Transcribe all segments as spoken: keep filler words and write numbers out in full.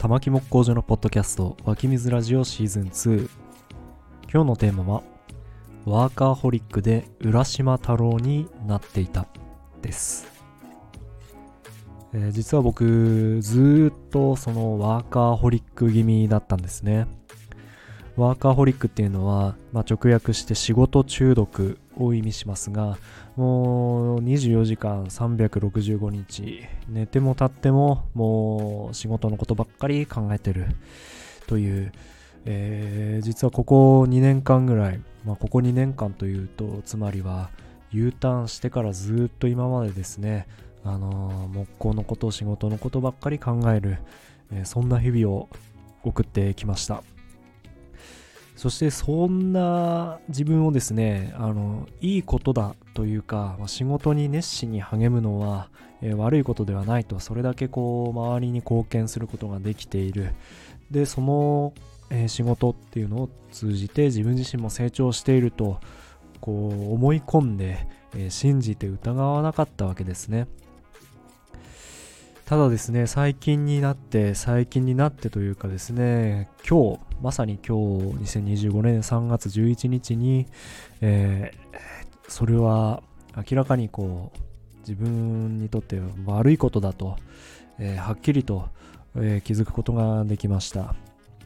玉木木工所のポッドキャスト湧き水ラジオシーズンツー。今日のテーマはワーカーホリックで浦島太郎になっていたです、えー、実は僕ずーっとそのワーカーホリック気味だったんですね。ワーカーホリックっていうのは、まあ、直訳して仕事中毒を意味しますが、もうにじゅうよじかんさんびゃくろくじゅうごにち寝ても立ってももう仕事のことばっかり考えてるという、えー、実はここにねんかんぐらい、まあ、ここにねんかんというとつまりは U ターンしてからずっと今までですね、あのー、木工のこと仕事のことばっかり考える、えー、そんな日々を送ってきました。そしてそんな自分をですね、あのいいことだというか、仕事に熱心に励むのは、えー、悪いことではないと、それだけこう周りに貢献することができている。で、その、えー、仕事っていうのを通じて自分自身も成長しているとこう思い込んで、えー、信じて疑わなかったわけですね。ただですね、最近になって最近になってというかですね、今日まさに今日にせんにじゅうごねんさんがつじゅういちにちに、えー、それは明らかにこう自分にとって悪いことだと、えー、はっきりと、えー、気づくことができました。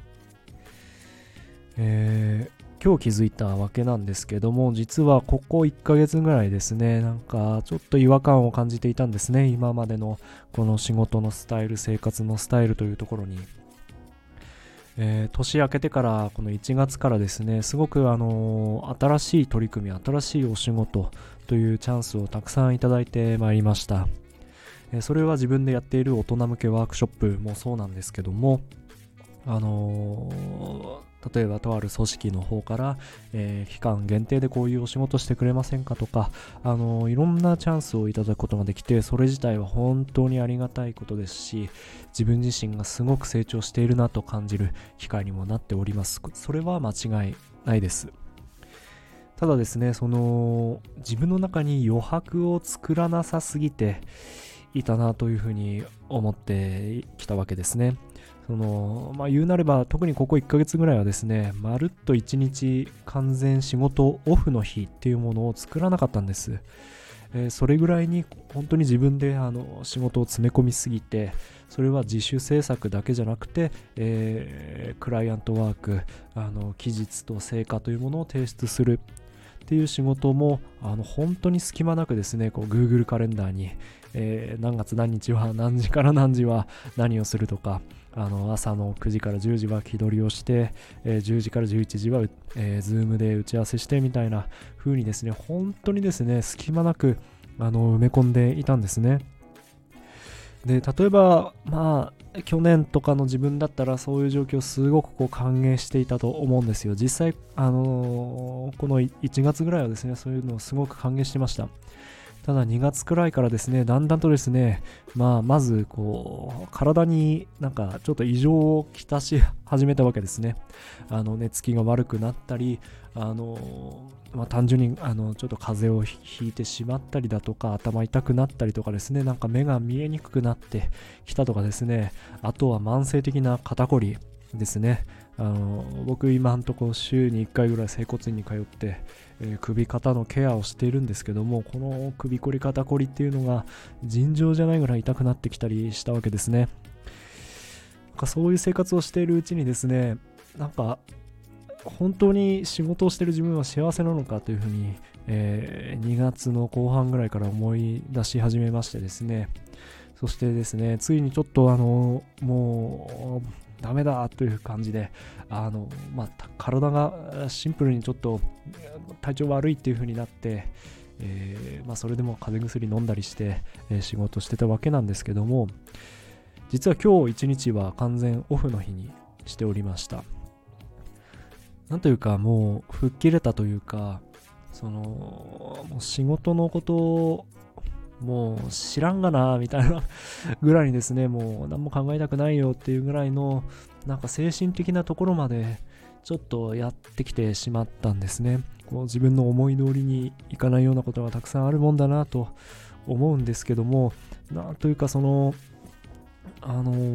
えー今日気づいたわけなんですけども、実はここいっかげつぐらいですね、なんかちょっと違和感を感じていたんですね。今までのこの仕事のスタイル、生活のスタイルというところに、えー、年明けてからこのいちがつからですね、すごくあのー、新しい取り組み、新しいお仕事というチャンスをたくさんいただいてまいりました。えー、それは自分でやっている大人向けワークショップもそうなんですけども、あのー例えばとある組織の方から、えー、期間限定でこういうお仕事してくれませんかとか、あのー、いろんなチャンスをいただくことができて、それ自体は本当にありがたいことですし、自分自身がすごく成長しているなと感じる機会にもなっております。それは間違いないです。ただですね、その自分の中に余白を作らなさすぎていたなというふうに思ってきたわけですね。そのまあ、言うなれば特にここいっかげつぐらいはですね、まるっといちにち完全仕事オフの日っていうものを作らなかったんです。えー、それぐらいに本当に自分であの仕事を詰め込みすぎて、それは自主制作だけじゃなくて、えー、クライアントワーク、あの期日と成果というものを提出するっていう仕事もあの本当に隙間なくですね、こう Google カレンダーに、えー、何月何日は何時から何時は何をするとか、あの朝のくじからじゅうじは気取りをして、えー、じゅうじからじゅういちじは、えー、Zoom で打ち合わせしてみたいな風にですね、本当にですね、隙間なくあの埋め込んでいたんですね。で、例えばまあ去年とかの自分だったらそういう状況をすごくこう歓迎していたと思うんですよ。実際あのー、このいちがつぐらいはですね、そういうのをすごく歓迎してました。ただにがつくらいからですね、だんだんとですね、まあまずこう体になんかちょっと異常をきたし始めたわけですね。あの寝つきが悪くなったり、あのまあ単純にあのちょっと風邪をひいてしまったりだとか、頭痛くなったりとかですね、なんか目が見えにくくなってきたとかですね、あとは慢性的な肩こりですね。あの僕今んとこ週にいっかいぐらい整骨院に通って、えー、首肩のケアをしているんですけども、この首こり肩こりっていうのが尋常じゃないぐらい痛くなってきたりしたわけですね。なんかそういう生活をしているうちにですね、なんか本当に仕事をしている自分は幸せなのかというふうに、えー、にがつの後半ぐらいから思い出し始めましてですね、そしてですね、ついにちょっとあのもうダメだという感じで、あの、まあ、体がシンプルにちょっと体調悪いっていう風になって、えーまあ、それでも風邪薬飲んだりして、えー、仕事してたわけなんですけども、実は今日一日は完全オフの日にしておりました。なんというかもう吹っ切れたというか、そのもう仕事のことをもう知らんがなみたいなぐらいにですね、もう何も考えたくないよっていうぐらいのなんか精神的なところまでちょっとやってきてしまったんですね。こう自分の思い通りにいかないようなことがたくさんあるもんだなと思うんですけども、なんというかそのあの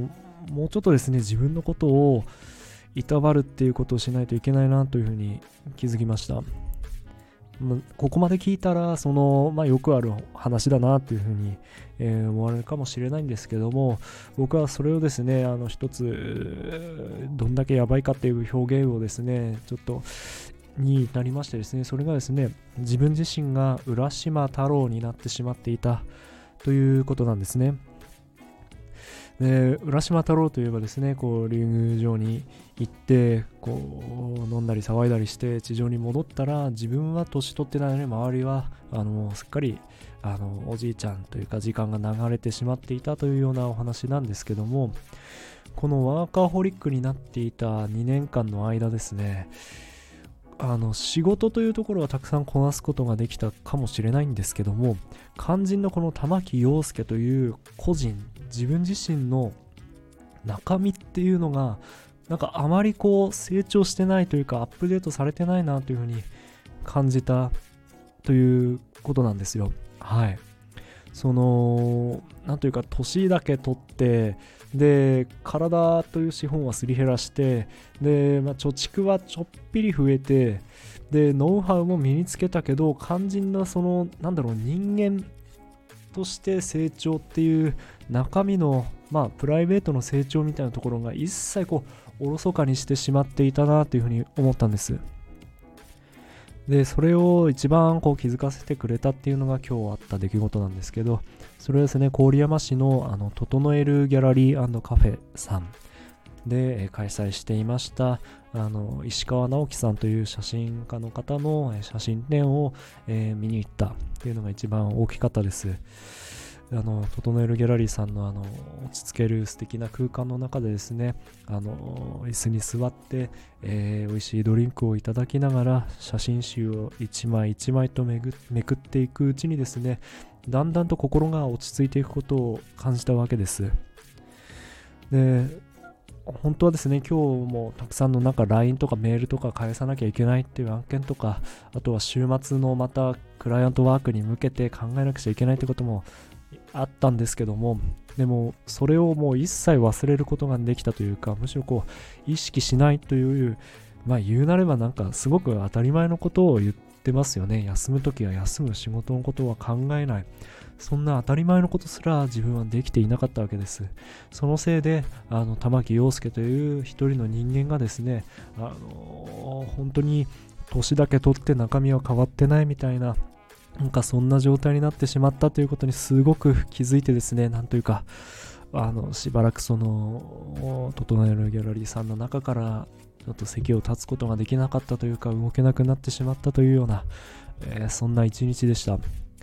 もうちょっとですね自分のことをいたわるっていうことをしないといけないなというふうに気づきました。ここまで聞いたらその、まあ、よくある話だなというふうに、えー、思われるかもしれないんですけども、僕はそれをですねあの一つどんだけやばいかっていう表現をですねちょっとになりましてですね、それがですね自分自身が浦島太郎になってしまっていたということなんですね。で浦島太郎といえばですねこう竜宮城に行ってこう飲んだり騒いだりして地上に戻ったら、自分は年取ってないのに周りはあのすっかりあのおじいちゃんというか時間が流れてしまっていたというようなお話なんですけども、このワーカーホリックになっていたにねんかんの間ですね、あの仕事というところはたくさんこなすことができたかもしれないんですけども、肝心のこの玉木陽介という個人、自分自身の中身っていうのがなんかあまりこう成長してないというかアップデートされてないなというふうに感じたということなんですよ。はい。そのなんというか年だけ取ってで体という資本はすり減らしてで、まあ、貯蓄はちょっぴり増えてでノウハウも身につけたけど、肝心なそのなんだろう人間として成長っていう中身のまあプライベートの成長みたいなところが一切こうおろそかにしてしまっていたなというふうに思ったんです。でそれを一番こう気づかせてくれたっていうのが今日あった出来事なんですけど、それはですね郡山市のあの整えるギャラリー&カフェさんで開催していましたあの石川直樹さんという写真家の方の写真展を、えー、見に行ったっていうのが一番大きかったです。あの整えるギャラリーさんのあの落ち着ける素敵な空間の中でですね、あの椅子に座って、えー、美味しいドリンクをいただきながら写真集を一枚一枚とめぐめくっていくうちにですね、だんだんと心が落ち着いていくことを感じたわけです。で本当はですね今日もたくさんのなんか ライン とかメールとか返さなきゃいけないっていう案件とか、あとは週末のまたクライアントワークに向けて考えなくちゃいけないってこともあったんですけども、でもそれをもう一切忘れることができたというか、むしろこう意識しないという、まあ言うなればなんかすごく当たり前のことを言ってますよね。休むときは休む、仕事のことは考えない、そんな当たり前のことすら自分はできていなかったわけです。そのせいであの玉木陽介という一人の人間がですね、あのー、本当に年だけ取って中身は変わってないみたいな、なんかそんな状態になってしまったということにすごく気づいてですね、なんというかあのしばらくその整えるギャラリーさんの中からちょっと席を立つことができなかったというか、動けなくなってしまったというような、えー、そんな一日でした。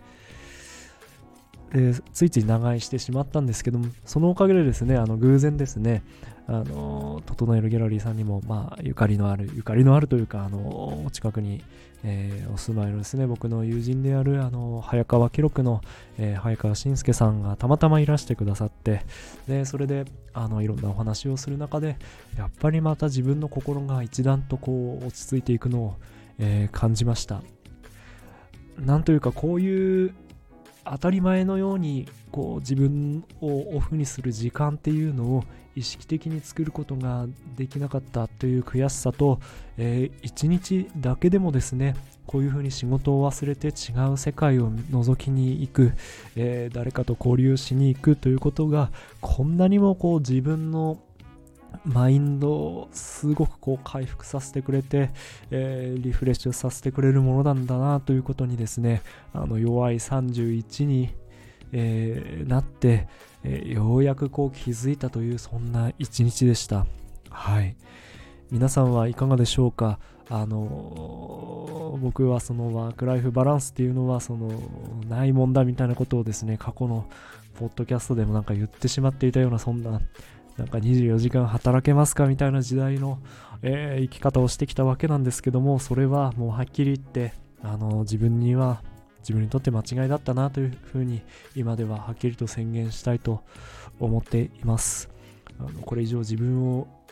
でついつい長居してしまったんですけども、そのおかげでですね、あの偶然ですね、あの整えるギャラリーさんにも、まあ、ゆかりのあるゆかりのあるというか、あのお近くに、えー、お住まいのですね僕の友人であるあの早川記録の、えー、早川信介さんがたまたまいらしてくださって、でそれであのいろんなお話をする中で、やっぱりまた自分の心が一段とこう落ち着いていくのを、えー、感じました。なんというかこういう当たり前のようにこう自分をオフにする時間っていうのを意識的に作ることができなかったという悔しさと、えー、一日だけでもですねこういうふうに仕事を忘れて違う世界を覗きに行く、えー、誰かと交流しに行くということがこんなにもこう自分のマインドをすごくこう回復させてくれて、えー、リフレッシュさせてくれるものなんだなということにですね、あの弱いさんじゅういちに、えー、なって、えー、ようやくこう気づいたというそんな一日でした。はい。皆さんはいかがでしょうか。あのー、僕はそのワークライフバランスっていうのはそのないもんだみたいなことをですね過去のポッドキャストでもなんか言ってしまっていたような、そんななんかにじゅうよじかん働けますかみたいな時代の、えー、生き方をしてきたわけなんですけども、それはもうはっきり言ってあの自分には自分にとって間違いだったなというふうに今でははっきりと宣言したいと思っています。あのこれ以上自分を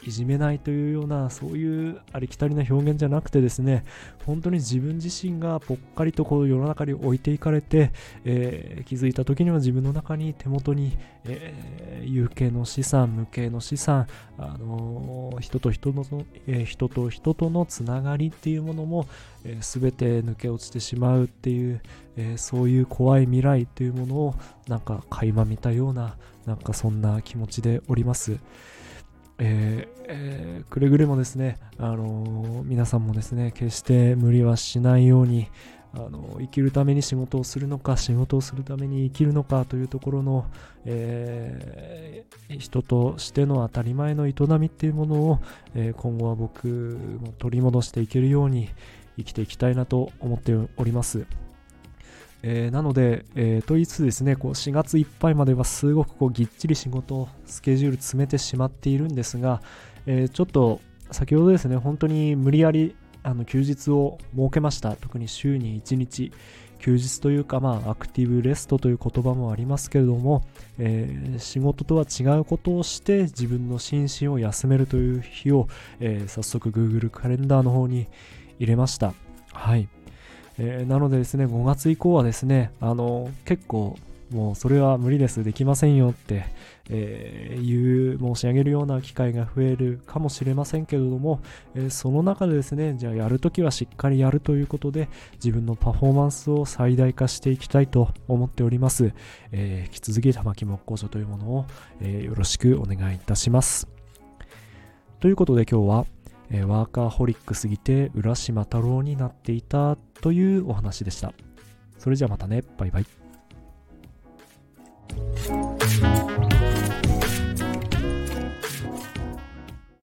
いじめないというようなそういうありきたりな表現じゃなくてですね、本当に自分自身がぽっかりとこう世の中に置いていかれて、えー気づいた時には自分の中に手元に、えー有形の資産、無形の資産、あのー人と人の、えー人と人とのつながりっていうものも、えー全て抜け落ちてしまうっていう、えーそういう怖い未来というものをなんか垣間見たような、なんかそんな気持ちでおります。えーえーくれぐれもですね、あのー皆さんもですね、決して無理はしないように、あの生きるために仕事をするのか、仕事をするために生きるのかというところの、えー人としての当たり前の営みっていうものを、えー今後は僕も取り戻していけるように生きていきたいなと思っております。えーなので、えーと言いつつですね、こうしがついっぱいまではすごくこうぎっちり仕事、スケジュール詰めてしまっているんですが、えーちょっと先ほどですね、本当に無理やりあの休日を設けました。特に週にいちにち、休日というか、まあ、アクティブレストという言葉もありますけれども、えー仕事とは違うことをして自分の心身を休めるという日を、えー早速 Google カレンダーの方に入れました。はい。えーなのでですね、ごがつ以降はですね、あの結構もうそれは無理です、できませんよって、えー言う申し上げるような機会が増えるかもしれませんけれども、えーその中でですね、じゃあやるときはしっかりやるということで自分のパフォーマンスを最大化していきたいと思っております。えー引き続き玉木木工所というものを、えーよろしくお願いいたします。ということで今日はえーワーカーホリックすぎて浦島太郎になっていたというお話でした。それじゃあまたね、バイバイ。